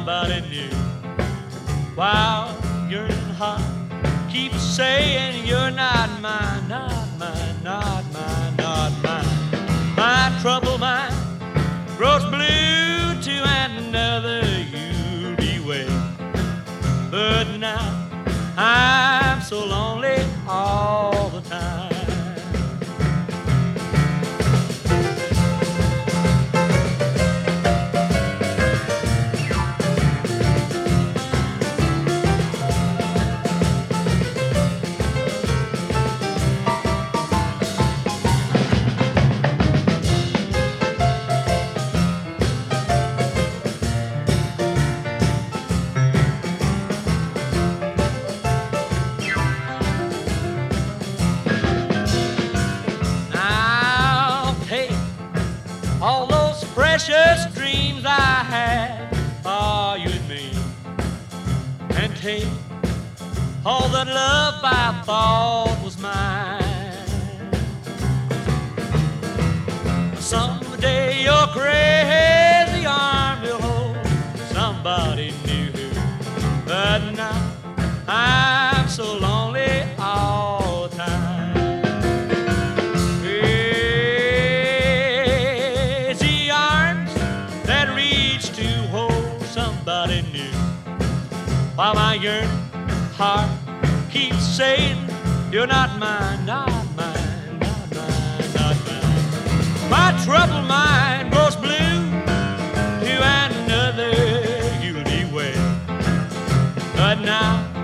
somebody new. While yearning heart keeps saying you're not mine, not mine, not mine, not mine. My troubled mind grows blue to another you'll be with. But now I'm so lonely all the time. All those precious dreams I had for you and me, and take all that love I thought was mine. Someday your crazy arm will hold somebody new, but now I'm so lonely all the time. Somebody new, while my yearning heart keeps saying you're not mine, not mine, not mine, not mine. My troubled mind grows blue to another you'll be with, but now